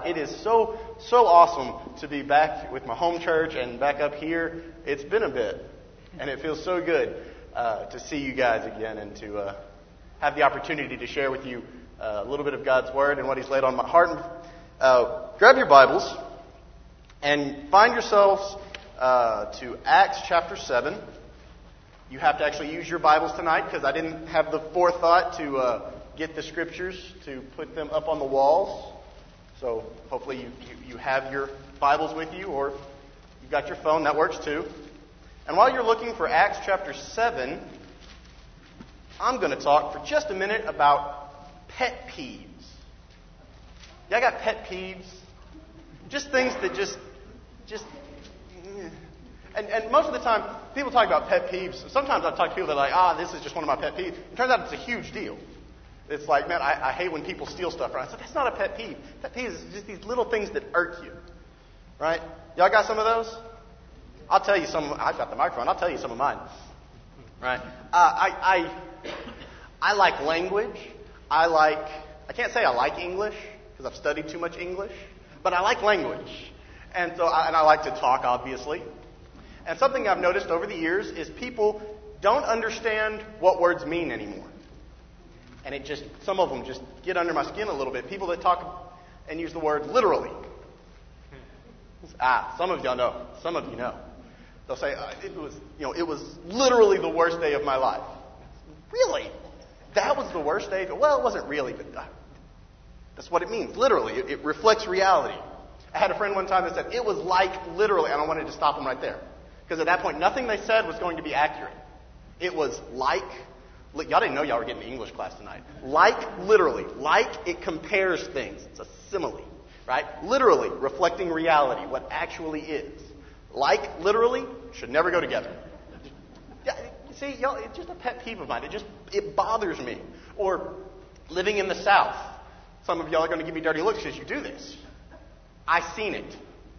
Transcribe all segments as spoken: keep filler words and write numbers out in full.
It is so, so awesome to be back with my home church and back up here. It's been a bit, and it feels so good uh, to see you guys again and to uh, have the opportunity to share with you uh, a little bit of God's Word and what He's laid on my heart. Uh, grab your Bibles and find yourselves uh, to Acts chapter seven. You have to actually use your Bibles tonight because I didn't have the forethought to uh, get the scriptures to put them up on the walls. So hopefully you, you, you have your Bibles with you, or you've got your phone. That works too. And while you're looking for Acts chapter seven, I'm going to talk for just a minute about pet peeves. Y'all got pet peeves? Just things that just, just, and, and most of the time, people talk about pet peeves. Sometimes I talk to people that are like, ah, this is just one of my pet peeves. It turns out it's a huge deal. It's like, man, I, I hate when people steal stuff. Right? I said, that's not a pet peeve. Pet peeve is just these little things that irk you. Right? Y'all got some of those? I'll tell you some. I've got the microphone. I'll tell you some of mine. Right? Uh, I, I I like language. I like. I can't say I like English because I've studied too much English, but I like language, and so I, and I like to talk, obviously. And something I've noticed over the years is people don't understand what words mean anymore. And it just, some of them just get under my skin a little bit. People that talk and use the word literally. Ah, some of y'all know. Some of you know. They'll say, uh, it was, you know, it was literally the worst day of my life. Really? That was the worst day? Well, it wasn't really, but uh, that's what it means. Literally. It, it reflects reality. I had a friend one time that said, it was like literally, and I wanted to stop them right there. Because at that point, nothing they said was going to be accurate. It was like. Y'all didn't know y'all were getting an English class tonight. Like, literally. Like, it compares things. It's a simile, right? Literally, reflecting reality, what actually is. Like, literally, should never go together. See, y'all, it's just a pet peeve of mine. It just, it bothers me. Or, living in the South. Some of y'all are going to give me dirty looks because you do this. I seen it.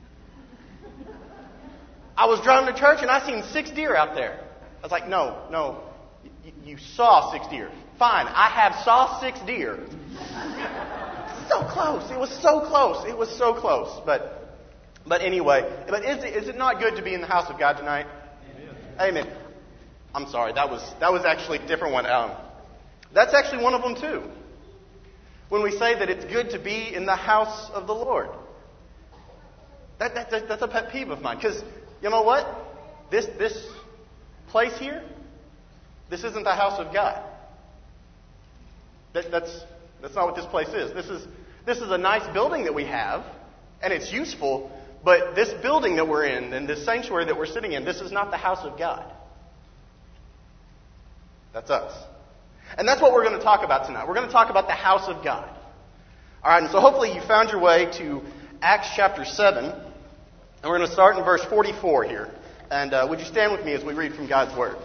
I was driving to church and I seen six deer out there. I was like, no, no. You saw six deer. Fine, I have saw six deer. So close. It was so close. It was so close. But but anyway, but is it, is it not good to be in the house of God tonight? Amen. Amen. I'm sorry. That was that was actually a different one. Um, that's actually one of them too. When we say that it's good to be in the house of the Lord. That, that, that that's a pet peeve of mine. Because you know what? This this place here. This isn't the house of God. That, that's that's not what this place is. This is this is a nice building that we have, and it's useful. But this building that we're in, and this sanctuary that we're sitting in, this is not the house of God. That's us, and that's what we're going to talk about tonight. We're going to talk about the house of God. All right, and so hopefully you found your way to Acts chapter seven, and we're going to start in verse forty-four here. And uh, would you stand with me as we read from God's Word?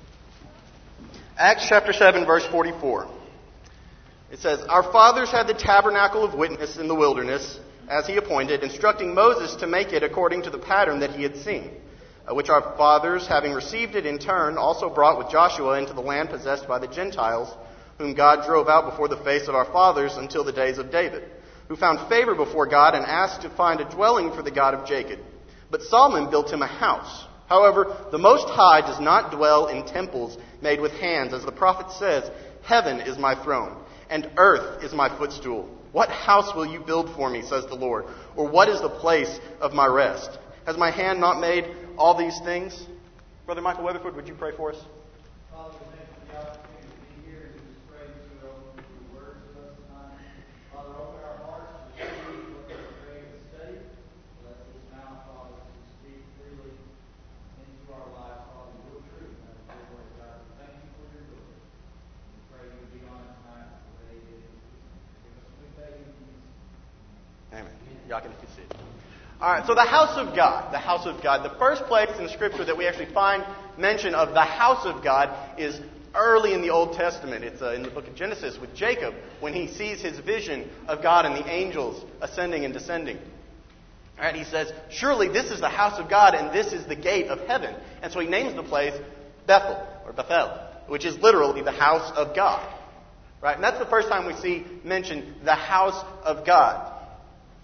Acts chapter seven, verse forty-four. It says, Our fathers had the tabernacle of witness in the wilderness, as he appointed, instructing Moses to make it according to the pattern that he had seen, uh, which our fathers, having received it in turn, also brought with Joshua into the land possessed by the Gentiles, whom God drove out before the face of our fathers until the days of David, who found favor before God and asked to find a dwelling for the God of Jacob. But Solomon built him a house. However, the Most High does not dwell in temples made with hands, as the prophet says, Heaven is my throne, and earth is my footstool. What house will you build for me, says the Lord? Or what is the place of my rest? Has my hand not made all these things? Brother Michael Weatherford, would you pray for us? Father, thank you for the opportunity to be here and to just pray that you would open your word to us tonight. Father, open our hearts to receive what we're praying and study. Let this mouth, Father, to speak freely into our lives, Father, your truth. And your word, God, thank you for your word. We pray you would be on it tonight the way it is. Give us good faith in Jesus. Amen. Y'all can be seated. All right, so the house of God, the house of God. The first place in Scripture that we actually find mention of the house of God is early in the Old Testament. It's uh, in the book of Genesis with Jacob when he sees his vision of God and the angels ascending and descending. All right, he says, surely this is the house of God and this is the gate of heaven. And so he names the place Bethel, or Bethel, which is literally the house of God. Right, and that's the first time we see mentioned the house of God.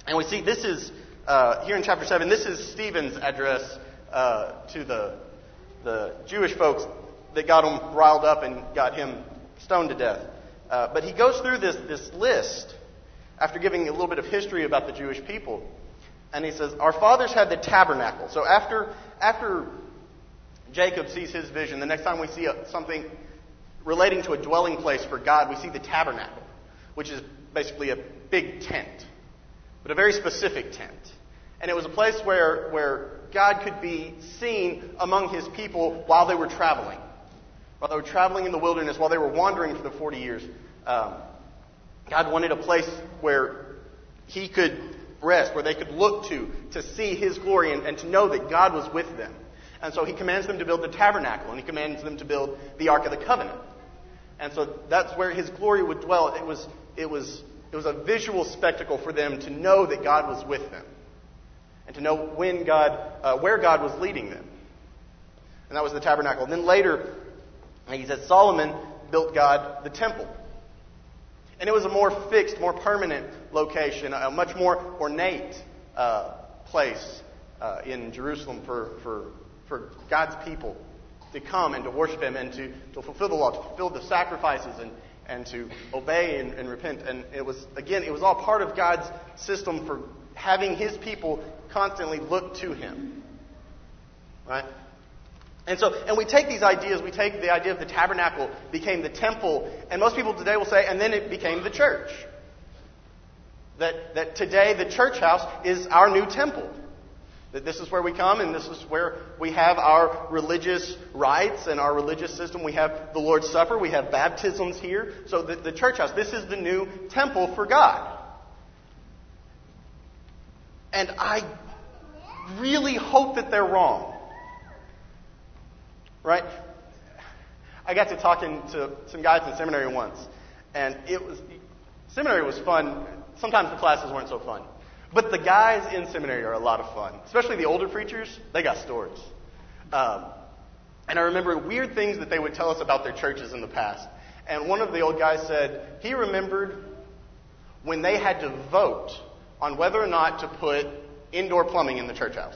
And we see this is, uh, here in chapter seven, this is Stephen's address uh, to the, the Jewish folks that got him riled up and got him stoned to death. Uh, but he goes through this, this list after giving a little bit of history about the Jewish people. And he says, our fathers had the tabernacle. So after, after Jacob sees his vision, the next time we see a, something relating to a dwelling place for God, we see the tabernacle, which is basically a big tent, but a very specific tent. And it was a place where, where God could be seen among his people while they were traveling. While they were traveling in the wilderness, while they were wandering for the forty years. Um, God wanted a place where he could rest, where they could look to, to see his glory and, and to know that God was with them. And so he commands them to build the tabernacle, and he commands them to build the Ark of the Covenant. And so that's where his glory would dwell. It was, it was, it was a visual spectacle for them to know that God was with them, and to know when God, uh, where God was leading them. And that was the tabernacle. And then later, like he said, Solomon built God the temple. And it was a more fixed, more permanent location, a much more ornate uh, place uh, in Jerusalem for, for, for God's people to come and to worship him and to, to fulfill the law, to fulfill the sacrifices and, and to obey and, and repent. And it was, again, it was all part of God's system for having his people constantly look to him. Right? And so, and we take these ideas, we take the idea of the tabernacle became the temple, and most people today will say, and then it became the church. That, that today the church house is our new temple. That this is where we come, and this is where we have our religious rites and our religious system. We have the Lord's Supper, we have baptisms here. So the, the church house, this is the new temple for God. And I really hope that they're wrong. Right? I got to talking to some guys in seminary once, and it was seminary was fun. Sometimes the classes weren't so fun, but the guys in seminary are a lot of fun, especially the older preachers. They got stories, um, and I remember weird things that they would tell us about their churches in the past. And one of the old guys said he remembered when they had to vote on whether or not to put indoor plumbing in the church house.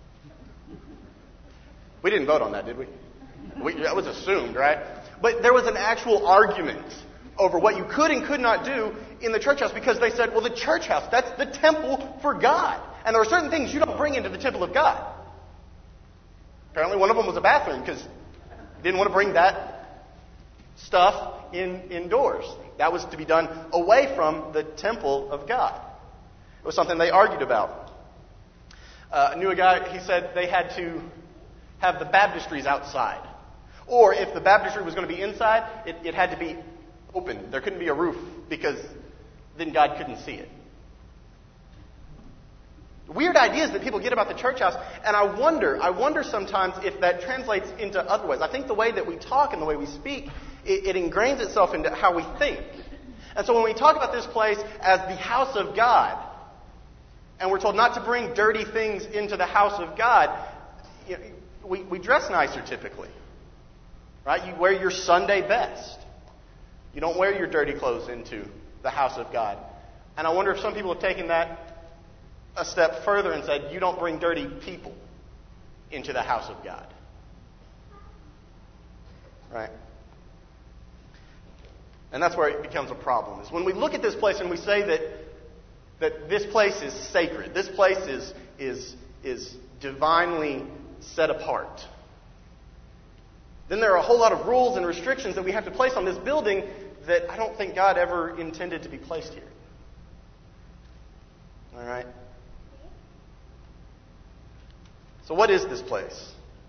We didn't vote on that, did we? We, that was assumed, right? But there was an actual argument over what you could and could not do in the church house because they said, well, the church house, that's the temple for God. And there are certain things you don't bring into the temple of God. Apparently one of them was a bathroom because you didn't want to bring that stuff in indoors. That was to be done away from the temple of God. It was something they argued about. Uh, I knew a guy, he said they had to have the baptistries outside. Or if the baptistry was going to be inside, it, it had to be open. There couldn't be a roof because then God couldn't see it. Weird ideas that people get about the church house, and I wonder, I wonder sometimes if that translates into other ways. I think the way that we talk and the way we speak, it, it ingrains itself into how we think. And so when we talk about this place as the house of God, and we're told not to bring dirty things into the house of God, you know, we, we dress nicer typically. Right? You wear your Sunday best. You don't wear your dirty clothes into the house of God. And I wonder if some people have taken that a step further and said, you don't bring dirty people into the house of God. Right? And that's where it becomes a problem. Is when we look at this place and we say that that this place is sacred, this place is is is divinely set apart, then there are a whole lot of rules and restrictions that we have to place on this building that I don't think God ever intended to be placed here. All right? So what is this place?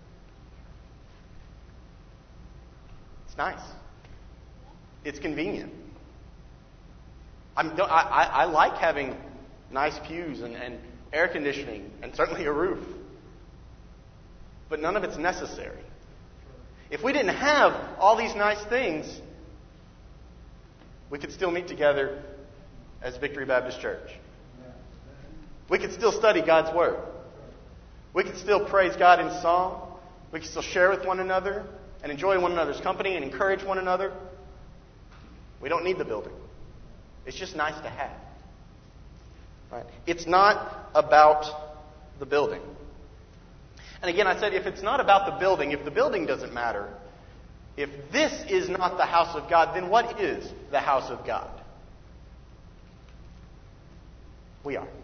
It's nice. It's convenient. I'm, I, I, I like having nice pews and, and air conditioning and certainly a roof. But none of it's necessary. If we didn't have all these nice things, we could still meet together as Victory Baptist Church. We could still study God's Word. We could still praise God in song. We could still share with one another and enjoy one another's company and encourage one another. We don't need the building. It's just nice to have. Right? It's not about the building. And again, I said, if it's not about the building, if the building doesn't matter, if this is not the house of God, then what is the house of God? We are.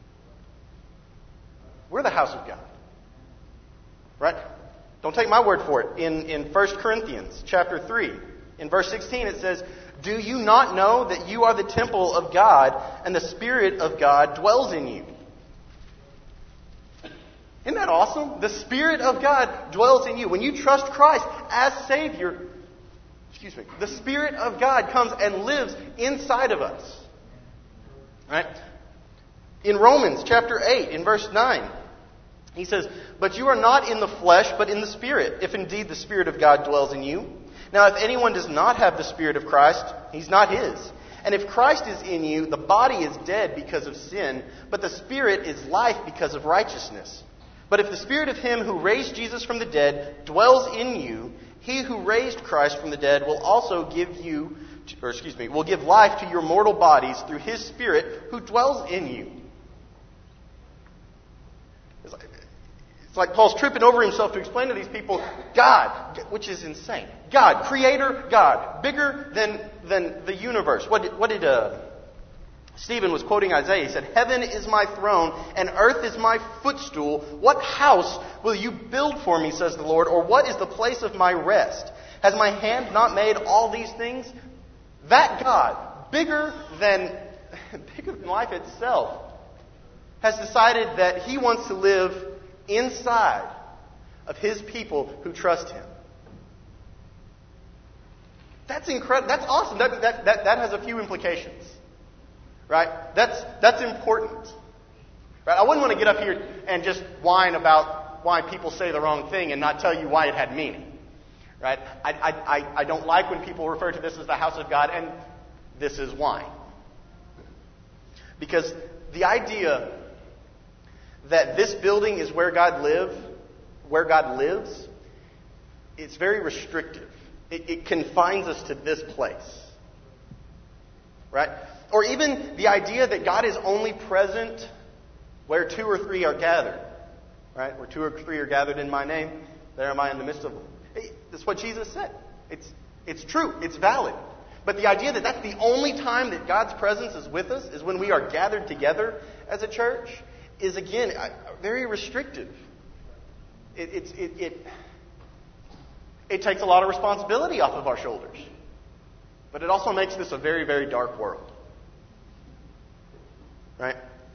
We're the house of God. Right? Don't take my word for it. In, in First Corinthians chapter three, in verse sixteen, it says, "Do you not know that you are the temple of God, and the Spirit of God dwells in you?" Isn't that awesome? The Spirit of God dwells in you. When you trust Christ as Savior, excuse me, the Spirit of God comes and lives inside of us. Right? In Romans chapter eight, in verse nine, he says, "But you are not in the flesh, but in the Spirit, if indeed the Spirit of God dwells in you. Now, if anyone does not have the Spirit of Christ, he's not his. And if Christ is in you, the body is dead because of sin, but the Spirit is life because of righteousness. But if the Spirit of him who raised Jesus from the dead dwells in you, he who raised Christ from the dead will also give you, or excuse me, will give life to your mortal bodies through his Spirit who dwells in you." It's like, it's like Paul's tripping over himself to explain to these people, God, which is insane. God, Creator, God, bigger than than the universe. What did, what did uh, Stephen was quoting Isaiah? He said, "Heaven is my throne, and earth is my footstool. What house will you build for me, says the Lord, or what is the place of my rest? Has my hand not made all these things?" That God, bigger than, bigger than life itself, has decided that he wants to live inside of his people who trust him. That's incredible. That's awesome. That, that, that, that has a few implications. Right? That's, that's important. Right? I wouldn't want to get up here and just whine about why people say the wrong thing and not tell you why it had meaning. Right? I, I, I, I don't like when people refer to this as the house of God, and this is why. Because the idea that this building is where God live, where God lives, it's very restrictive. It, it confines us to this place. Right? Or even the idea that God is only present where two or three are gathered. Right? Where two or three are gathered in my name, there am I in the midst of them. Hey, that's what Jesus said. It's, it's true. It's valid. But the idea that that's the only time that God's presence is with us is when we are gathered together as a church is, again, very restrictive. It, it's, it, it, it takes a lot of responsibility off of our shoulders. But it also makes this a very, very dark world. Right?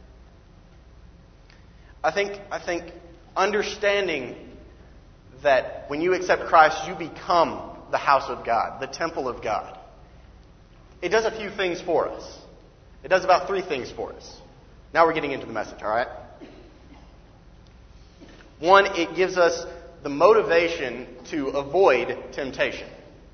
I think, I think understanding that when you accept Christ, you become the house of God, the temple of God. It does a few things for us. It does about three things for us. Now we're getting into the message, all right? One, it gives us the motivation to avoid temptation.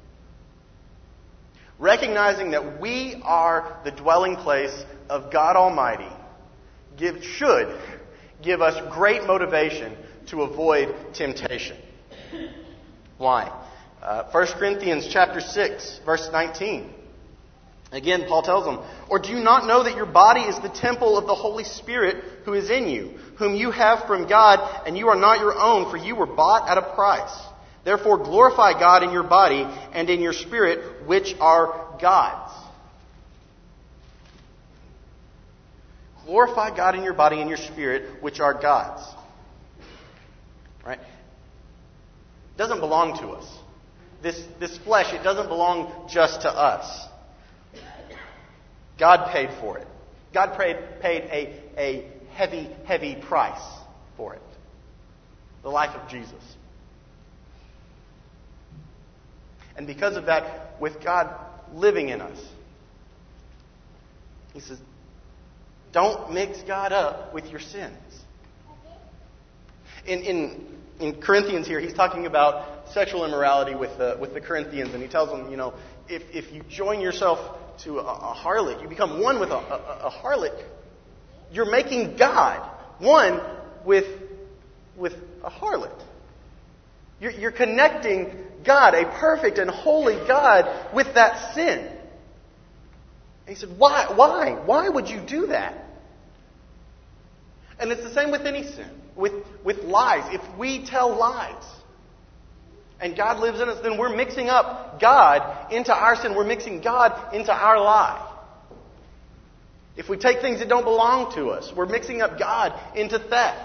Recognizing that we are the dwelling place of God Almighty give, should give us great motivation to avoid temptation. Why? Uh, First Corinthians chapter six, verse nineteen. Again, Paul tells them, "Or do you not know that your body is the temple of the Holy Spirit who is in you, whom you have from God, and you are not your own, for you were bought at a price. Therefore glorify God in your body and in your spirit, which are God's." Glorify God in your body and your spirit, which are God's. Right? It doesn't belong to us. This, this flesh, it doesn't belong just to us. God paid for it. God paid, paid a, a heavy, heavy price for it. The life of Jesus. And because of that, with God living in us, he says, don't mix God up with your sins. In, in, in Corinthians here, he's talking about sexual immorality with the, with the Corinthians, and he tells them, you know, if, if you join yourself to a, a harlot, you become one with a, a, a harlot, you're making God one with, with a harlot. You're, you're connecting God, a perfect and holy God, with that sin. And he said, why? Why? Why would you do that? And it's the same with any sin, with, with lies. If we tell lies and God lives in us, then we're mixing up God into our sin. We're mixing God into our lie. If we take things that don't belong to us, we're mixing up God into theft.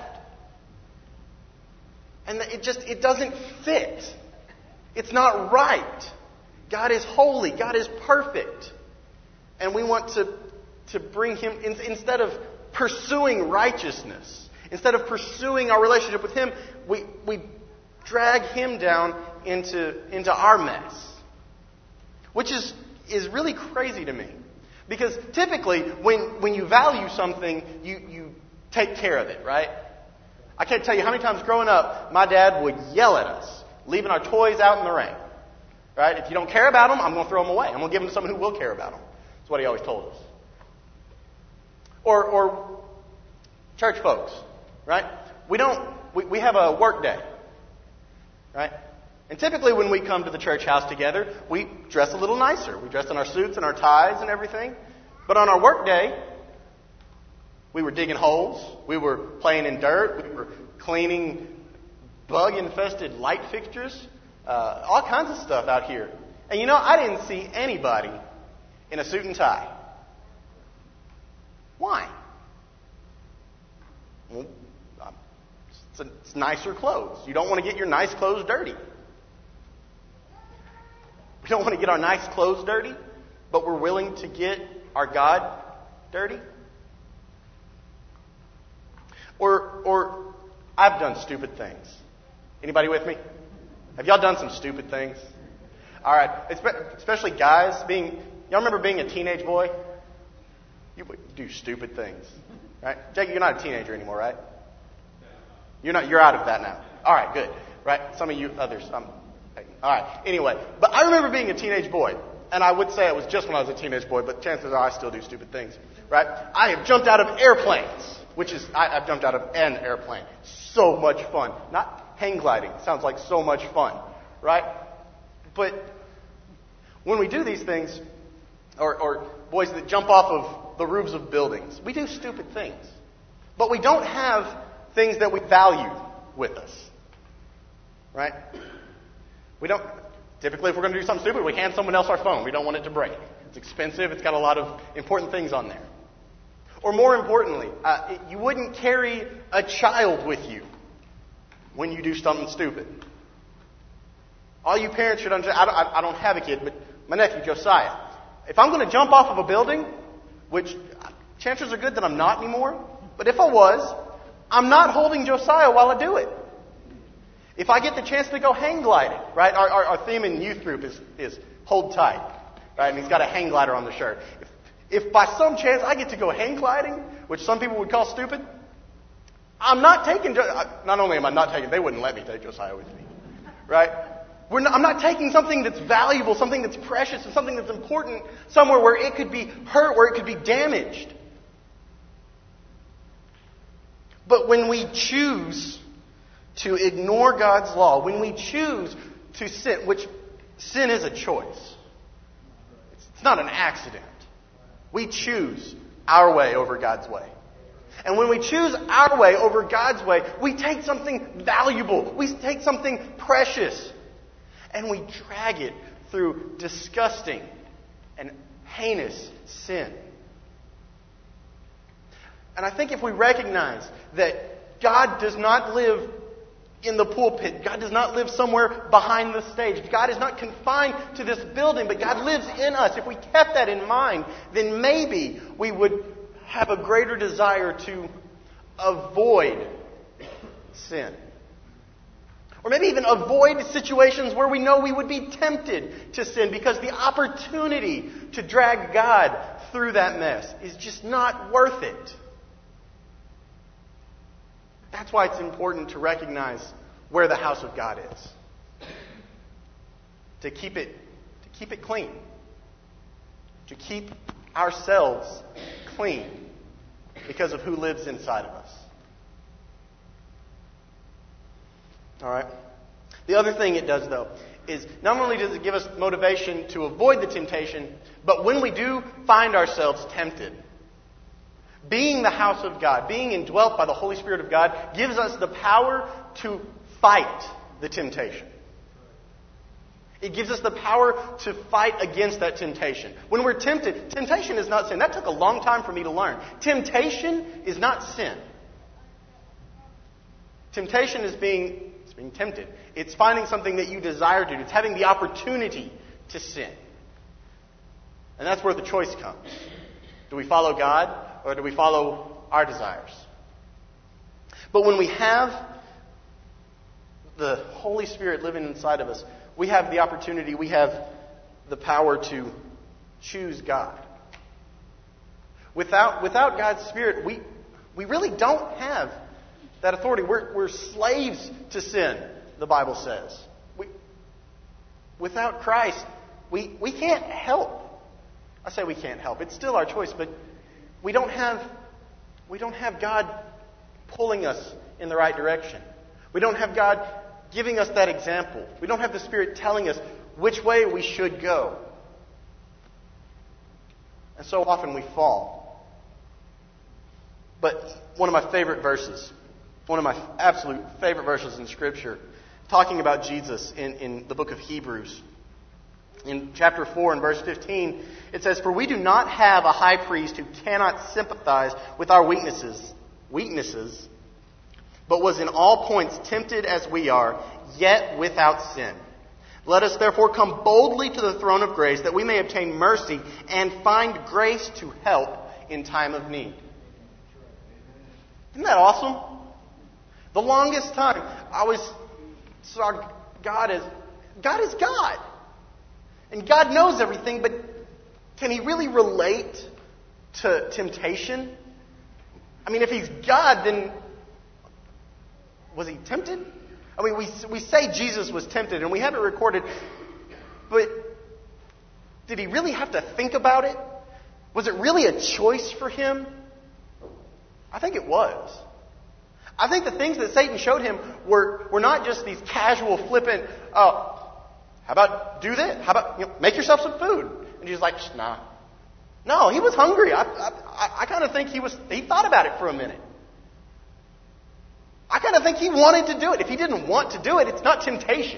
And it just, it doesn't fit. It's not right. God is holy. God is perfect. And we want to, to bring Him, in, instead of pursuing righteousness, instead of pursuing our relationship with Him, we, we drag Him down into, into our mess. Which is, is really crazy to me. Because typically, when, when you value something, you, you take care of it, right? I can't tell you how many times growing up, my dad would yell at us, leaving our toys out in the rain. Right? If you don't care about them, I'm going to throw them away. I'm going to give them to someone who will care about them. That's what he always told us. Or, or church folks, right? We don't, we, we have a work day, right? And typically when we come to the church house together, we dress a little nicer. We dress in our suits and our ties and everything. But on our work day, we were digging holes. We were playing in dirt. We were cleaning bug-infested light fixtures. Uh, all kinds of stuff out here. And you know, I didn't see anybody in a suit and tie. Why? Well, it's, a, it's nicer clothes. You don't want to get your nice clothes dirty. We don't want to get our nice clothes dirty, but we're willing to get our God dirty. Or, or I've done stupid things. Anybody with me? Have y'all done some stupid things? All right, especially guys. Being, y'all remember being a teenage boy? You would do stupid things, right? Jake, you're not a teenager anymore, right? You're not. You're out of that now. All right, good. Right? Some of you others. Um, all right. Anyway, but I remember being a teenage boy, and I would say it was just when I was a teenage boy, but chances are I still do stupid things, right? I have jumped out of airplanes, which is I, I've jumped out of an airplane. So much fun. Not hang gliding. Sounds like so much fun, right? But when we do these things, or, or boys that jump off of the roofs of buildings, we do stupid things. But we don't have things that we value with us, right? We don't, typically if we're going to do something stupid, we hand someone else our phone. We don't want it to break. It's expensive. It's got a lot of important things on there. Or more importantly, uh, you wouldn't carry a child with you when you do something stupid. All you parents should understand, I don't, I don't have a kid, but my nephew, Josiah, if I'm going to jump off of a building, which chances are good that I'm not anymore, but if I was, I'm not holding Josiah while I do it. If I get the chance to go hang gliding, right? Our, our, our theme in youth group is, is hold tight, right? And he's got a hang glider on the shirt. If, if by some chance I get to go hang gliding, which some people would call stupid, I'm not taking, not only am I not taking, they wouldn't let me take Josiah with me, right? We're not, I'm not taking something that's valuable, something that's precious, and something that's important somewhere where it could be hurt, where it could be damaged. But when we choose to ignore God's law, when we choose to sin, which sin is a choice. It's not an accident. We choose our way over God's way. And when we choose our way over God's way, we take something valuable. We take something precious. And we drag it through disgusting and heinous sin. And I think if we recognize that God does not live in the pulpit, God does not live somewhere behind the stage, God is not confined to this building, but God lives in us. If we kept that in mind, then maybe we would have a greater desire to avoid sin. Or maybe even avoid situations where we know we would be tempted to sin because the opportunity to drag God through that mess is just not worth it. That's why it's important to recognize where the house of God is. To keep it, to keep it clean. To keep ourselves clean because of who lives inside of us. All right. The other thing it does, though, is not only does it give us motivation to avoid the temptation, but when we do find ourselves tempted, being the house of God, being indwelt by the Holy Spirit of God, gives us the power to fight the temptation. It gives us the power to fight against that temptation. When we're tempted, temptation is not sin. That took a long time for me to learn. Temptation is not sin. Temptation is being, it's being tempted. It's finding something that you desire to do. It's having the opportunity to sin. And that's where the choice comes. Do we follow God or do we follow our desires? But when we have the Holy Spirit living inside of us, we have the opportunity, we have the power to choose God. Without, without God's Spirit, we, we really don't have that authority. We're, we're slaves to sin, the Bible says. We, without Christ, we, we can't help. I say we can't help. It's still our choice, but we don't have, we don't have God pulling us in the right direction. We don't have God giving us that example. We don't have the Spirit telling us which way we should go. And so often we fall. But one of my favorite verses, one of my absolute favorite verses in Scripture, talking about Jesus in, in the book of Hebrews, in chapter four and verse fifteen, it says, "For we do not have a high priest who cannot sympathize with our weaknesses, weaknesses, but was in all points tempted as we are, yet without sin. Let us therefore come boldly to the throne of grace, that we may obtain mercy and find grace to help in time of need." Isn't that awesome? The longest time I always saw God as, God is God. And God knows everything, but can He really relate to temptation? I mean, if He's God, then was He tempted? I mean, we we say Jesus was tempted, and we have it recorded, but did He really have to think about it? Was it really a choice for Him? I think it was. I think the things that Satan showed Him were, were not just these casual, flippant, oh, how about do this? How about, you know, make yourself some food? And Jesus like, nah. No, He was hungry. I, I, I kind of think he was. He thought about it for a minute. I kind of think He wanted to do it. If He didn't want to do it, it's not temptation.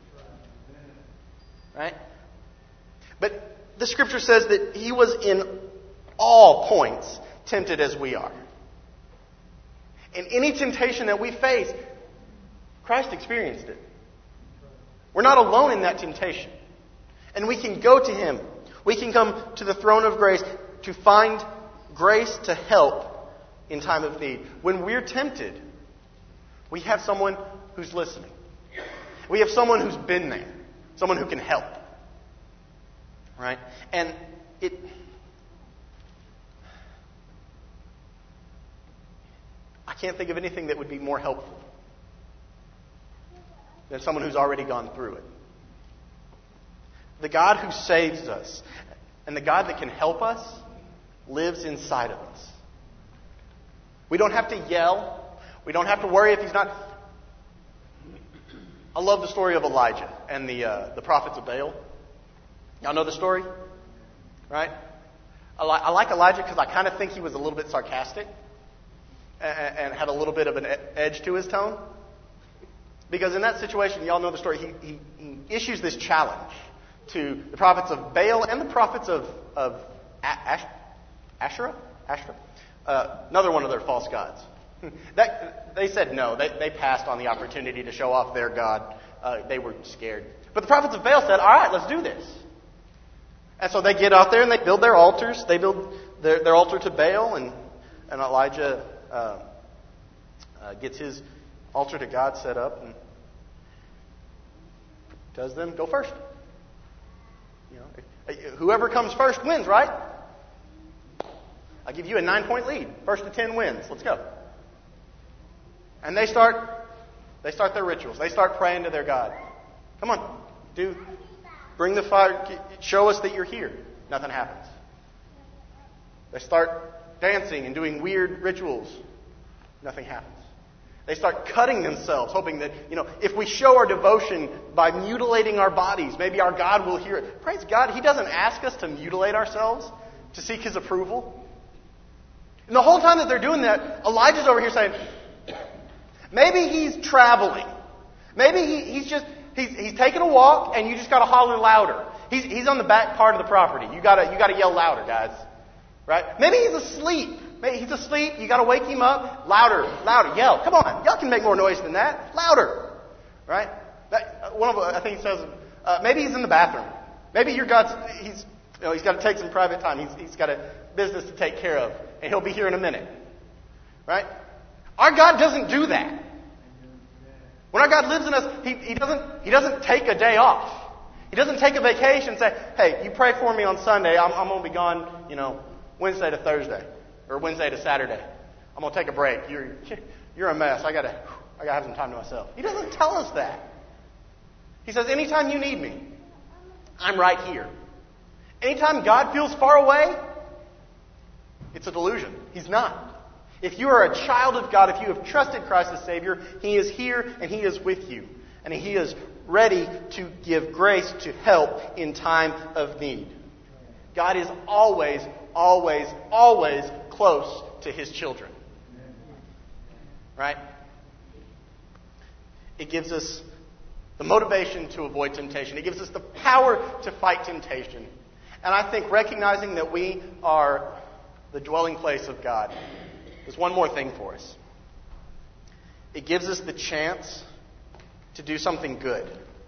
Right? But the Scripture says that He was in all points tempted as we are. And any temptation that we face, Christ experienced it. We're not alone in that temptation. And we can go to Him. We can come to the throne of grace to find grace to help in time of need. When we're tempted, we have someone who's listening. We have someone who's been there. Someone who can help. Right? And it... I can't think of anything that would be more helpful than someone who's already gone through it. The God who saves us and the God that can help us lives inside of us. We don't have to yell. We don't have to worry if He's not. I love the story of Elijah and the uh, the prophets of Baal. Y'all know the story? Right? I, li- I like Elijah because I kind of think he was a little bit sarcastic and, and had a little bit of an edge to his tone. Because in that situation, y'all know the story, he, he, he issues this challenge to the prophets of Baal and the prophets of, of Ash, Asherah? Asherah? Uh, another one of their false gods. That, they said no. They, they passed on the opportunity to show off their God. Uh, they were scared. But the prophets of Baal said, all right, let's do this. And so they get out there and they build their altars. They build their, their altar to Baal, and, and Elijah uh, uh, gets his altar to God set up and tells them, go first. You know, whoever comes first wins, right? I'll give you a nine-point lead. First to ten wins. Let's go. And they start, they start their rituals. They start praying to their God. Come on, do, bring the fire. Show us that you're here. Nothing happens. They start dancing and doing weird rituals. Nothing happens. They start cutting themselves, hoping that, you know, if we show our devotion by mutilating our bodies, maybe our God will hear it. Praise God, He doesn't ask us to mutilate ourselves to seek His approval. And the whole time that they're doing that, Elijah's over here saying, maybe he's traveling. Maybe he, he's just, he's, he's taking a walk and you just got to holler louder. He's, he's on the back part of the property. You gotta, you gotta yell louder, guys. Right? Maybe he's asleep. Maybe he's asleep. You gotta wake him up. Louder, louder, yell. Come on. Y'all can make more noise than that. Louder. Right? That, one of, I think he says, uh, maybe he's in the bathroom. Maybe your God's, he's, you know, he's got to take some private time. He's, he's got a business to take care of. And he'll be here in a minute. Right? Our God doesn't do that. When our God lives in us, he, he doesn't, he doesn't take a day off. He doesn't take a vacation and say, hey, you pray for me on Sunday. I'm, I'm going to be gone, you know, Wednesday to Thursday or Wednesday to Saturday. I'm going to take a break. You're, you're a mess. I got to, I got to have some time to myself. He doesn't tell us that. He says, anytime you need me, I'm right here. Anytime God feels far away, it's a delusion. He's not. If you are a child of God, if you have trusted Christ as Savior, He is here and He is with you. And He is ready to give grace to help in time of need. God is always, always, always close to His children. Right? It gives us the motivation to avoid temptation. It gives us the power to fight temptation. And I think recognizing that we are the dwelling place of God is one more thing for us. It gives us the chance to do something good.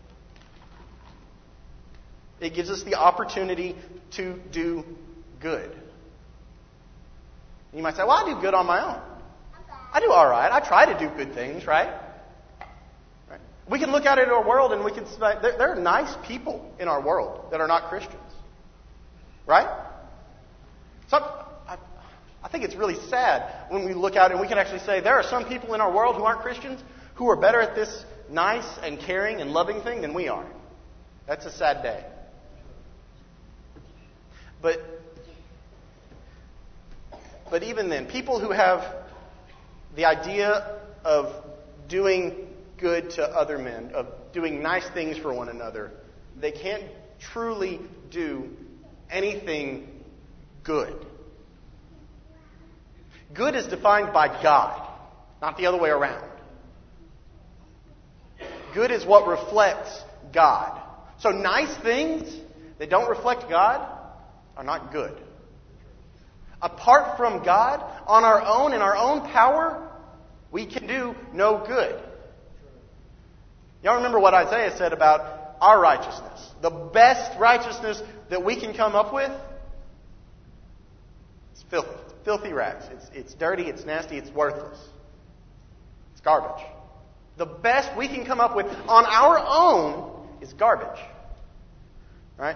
It gives us the opportunity to do good. You might say, well, I do good on my own. I do all right. I try to do good things, right? right? We can look out at our world and we can say, there, there are nice people in our world that are not Christians. Right? So I, I think it's really sad when we look out and we can actually say there are some people in our world who aren't Christians who are better at this nice and caring and loving thing than we are. That's a sad day. But, but even then, people who have the idea of doing good to other men, of doing nice things for one another, they can't truly do anything good. Good is defined by God, not the other way around. Good is what reflects God. So nice things that don't reflect God are not good. Apart from God, on our own, in our own power, we can do no good. Y'all remember what Isaiah said about our righteousness? The best righteousness that we can come up with? It's filthy. It's filthy rags. It's, it's dirty, it's nasty, it's worthless. It's garbage. The best we can come up with on our own is garbage. Right?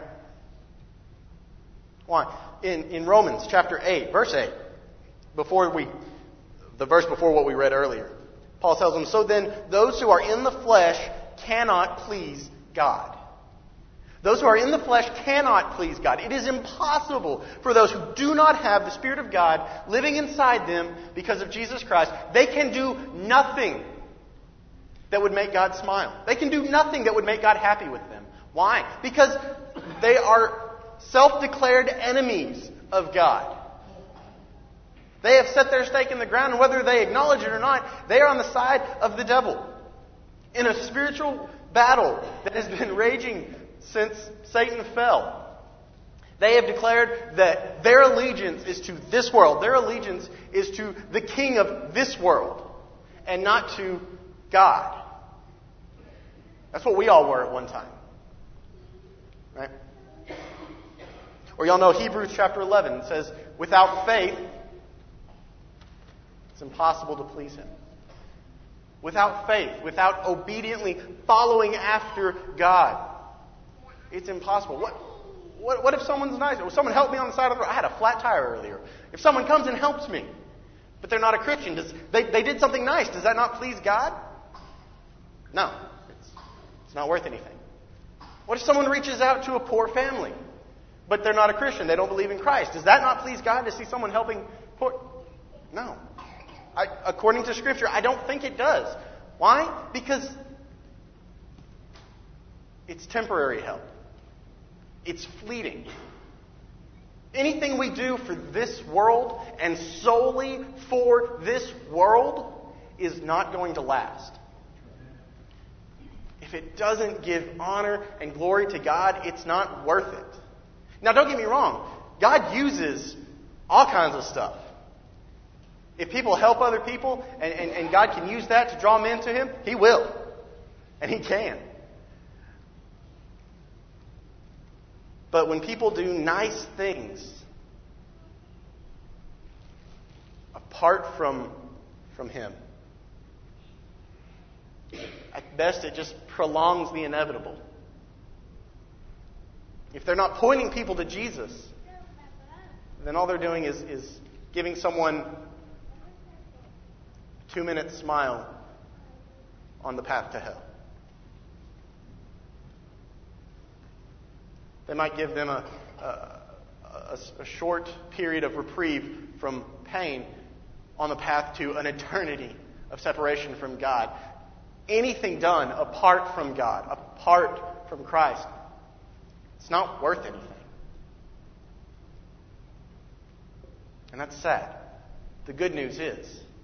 Why? In, in Romans chapter eight, verse eight, before we, the verse before what we read earlier, Paul tells them, so then those who are in the flesh cannot please God. Those who are in the flesh cannot please God. It is impossible for those who do not have the Spirit of God living inside them because of Jesus Christ. They can do nothing that would make God smile. They can do nothing that would make God happy with them. Why? Because they are self-declared enemies of God. They have set their stake in the ground, and whether they acknowledge it or not, they are on the side of the devil in a spiritual battle that has been raging since Satan fell. They have declared that their allegiance is to this world. Their allegiance is to the king of this world and not to God. That's what we all were at one time. Right? Or y'all know Hebrews chapter eleven says, without faith, it's impossible to please Him. Without faith, without obediently following after God, it's impossible. What, what, what if someone's nice? If someone helped me on the side of the road. I had a flat tire earlier. If someone comes and helps me, but they're not a Christian, does, they, they did something nice, does that not please God? No. It's, it's not worth anything. What if someone reaches out to a poor family, but they're not a Christian, they don't believe in Christ? Does that not please God to see someone helping poor? No. I, according to Scripture, I don't think it does. Why? Because it's temporary help. It's fleeting. Anything we do for this world and solely for this world is not going to last. If it doesn't give honor and glory to God, it's not worth it. Now, don't get me wrong. God uses all kinds of stuff. If people help other people and, and, and God can use that to draw men to Him, He will. And He can. But when people do nice things apart from, from Him, at best it just prolongs the inevitable. If they're not pointing people to Jesus, then all they're doing is, is giving someone a two-minute smile on the path to hell. They might give them a, a, a, a short period of reprieve from pain on the path to an eternity of separation from God. Anything done apart from God, apart from Christ, it's not worth anything. And that's sad. The good news is,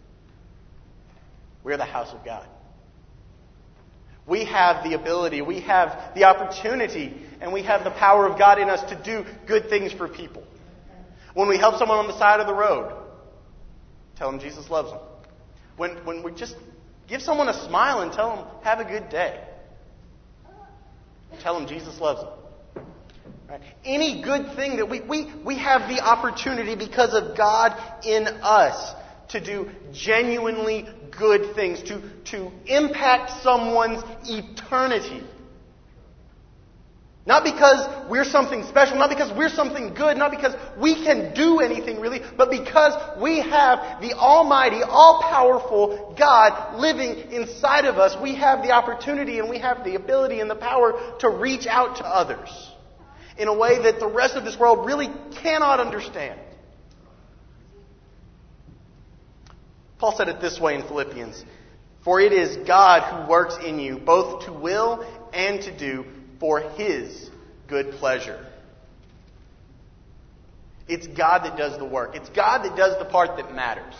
we're the house of God. We have the ability, we have the opportunity, and we have the power of God in us to do good things for people. When we help someone on the side of the road, tell them Jesus loves them. When, when we just give someone a smile and tell them, have a good day. Tell them Jesus loves them. Right? Any good thing that we, we, we have the opportunity because of God in us to do genuinely good things, to, to impact someone's eternity. Not because we're something special, not because we're something good, not because we can do anything really, but because we have the almighty, all-powerful God living inside of us. We have the opportunity and we have the ability and the power to reach out to others in a way that the rest of this world really cannot understand. Paul said it this way in Philippians, "For it is God who works in you, both to will and to do for His good pleasure." It's God that does the work. It's God that does the part that matters.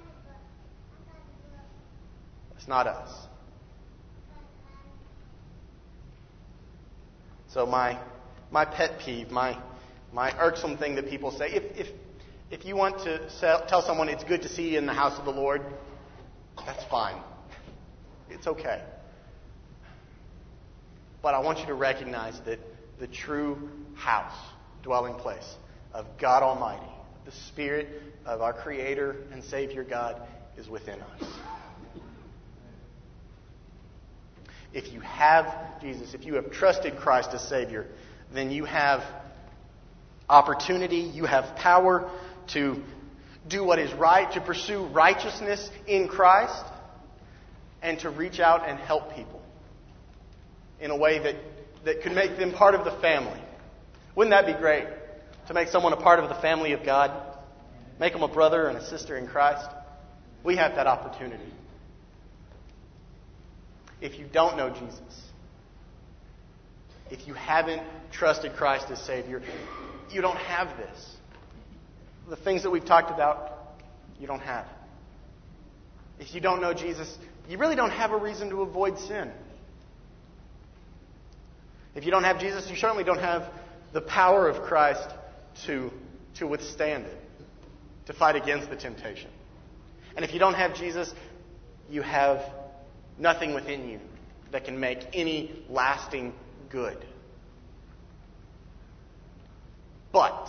It's not us. So my my pet peeve, my my irksome thing that people say, if if if you want to sell, tell someone it's good to see you in the house of the Lord, that's fine. It's okay. But I want you to recognize that the true house, dwelling place of God Almighty, the Spirit of our Creator and Savior God, is within us. If you have Jesus, if you have trusted Christ as Savior, then you have opportunity, you have power to do what is right, to pursue righteousness in Christ, and to reach out and help people in a way that, that could make them part of the family. Wouldn't that be great? To make someone a part of the family of God? Make them a brother and a sister in Christ? We have that opportunity. If you don't know Jesus, if you haven't trusted Christ as Savior, you don't have this. The things that we've talked about, you don't have. If you don't know Jesus, you really don't have a reason to avoid sin. If you don't have Jesus, you certainly don't have the power of Christ to, to withstand it, to fight against the temptation. And if you don't have Jesus, you have nothing within you that can make any lasting good. But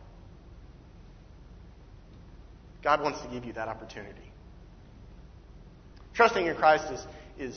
God wants to give you that opportunity. Trusting in Christ is, is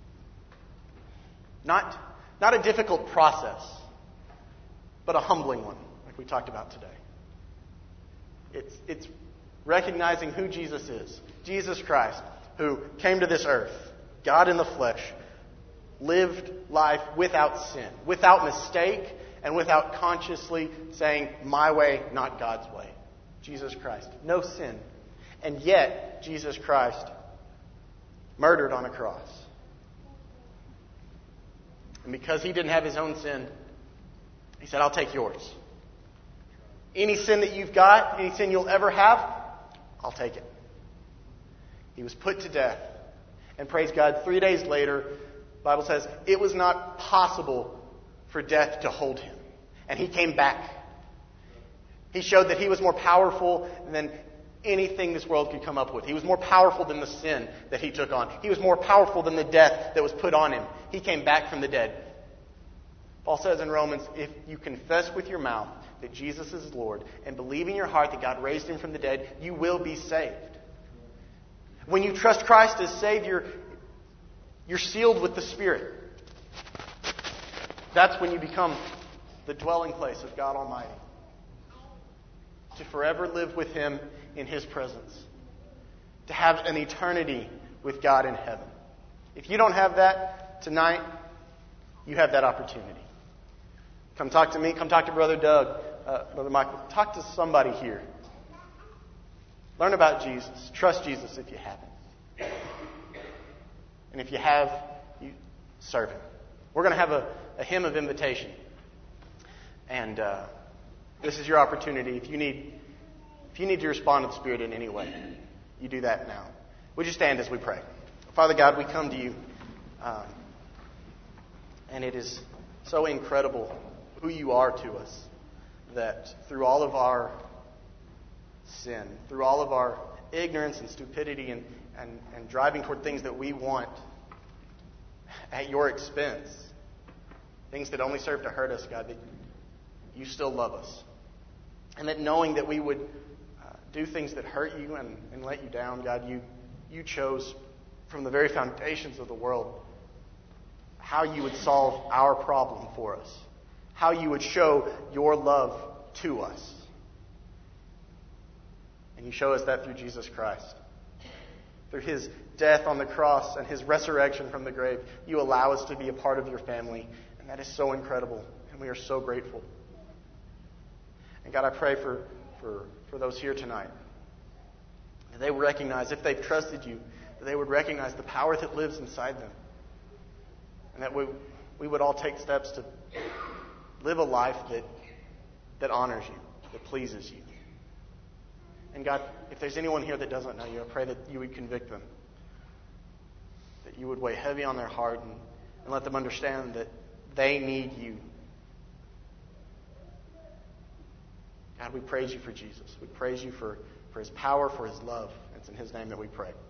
not, not a difficult process, but a humbling one, like we talked about today. It's, it's recognizing who Jesus is. Jesus Christ, who came to this earth, God in the flesh, lived life without sin, without mistake, and without consciously saying, my way, not God's way. Jesus Christ. No sin. And yet, Jesus Christ murdered on a cross. And because He didn't have His own sin, He said, I'll take yours. Any sin that you've got, any sin you'll ever have, I'll take it. He was put to death. And praise God, three days later, the Bible says, it was not possible for death to hold him. And he came back. He showed that he was more powerful than anything this world could come up with. He was more powerful than the sin that he took on. He was more powerful than the death that was put on him. He came back from the dead. Paul says in Romans, if you confess with your mouth that Jesus is Lord and believe in your heart that God raised him from the dead, you will be saved. When you trust Christ as Savior, you're sealed with the Spirit. That's when you become the dwelling place of God Almighty. To forever live with Him in His presence. To have an eternity with God in heaven. If you don't have that tonight, you have that opportunity. Come talk to me. Come talk to Brother Doug, uh, Brother Michael. Talk to somebody here. Learn about Jesus. Trust Jesus if you haven't. And if you have, you serve Him. We're going to have a, a hymn of invitation. And uh, this is your opportunity. If you need if you need to respond to the Spirit in any way, you do that now. Would you stand as we pray? Father God, we come to you. Um, and it is so incredible who you are to us. That through all of our sin, through all of our ignorance and stupidity and, and, and driving toward things that we want at your expense, things that only serve to hurt us, God, that you still love us. And that knowing that we would uh, do things that hurt you and, and let you down, God, you, you chose from the very foundations of the world how you would solve our problem for us. How you would show your love to us. And you show us that through Jesus Christ. Through His death on the cross and His resurrection from the grave, you allow us to be a part of your family. And that is so incredible. And we are so grateful. And God, I pray for, for, for those here tonight. That they would recognize, if they've trusted you, that they would recognize the power that lives inside them. And that we, we would all take steps to live a life that, that honors you, that pleases you. And God, if there's anyone here that doesn't know you, I pray that you would convict them. That you would weigh heavy on their heart and, and let them understand that they need you. God, we praise you for Jesus. We praise you for, for His power, for His love. It's in His name that we pray.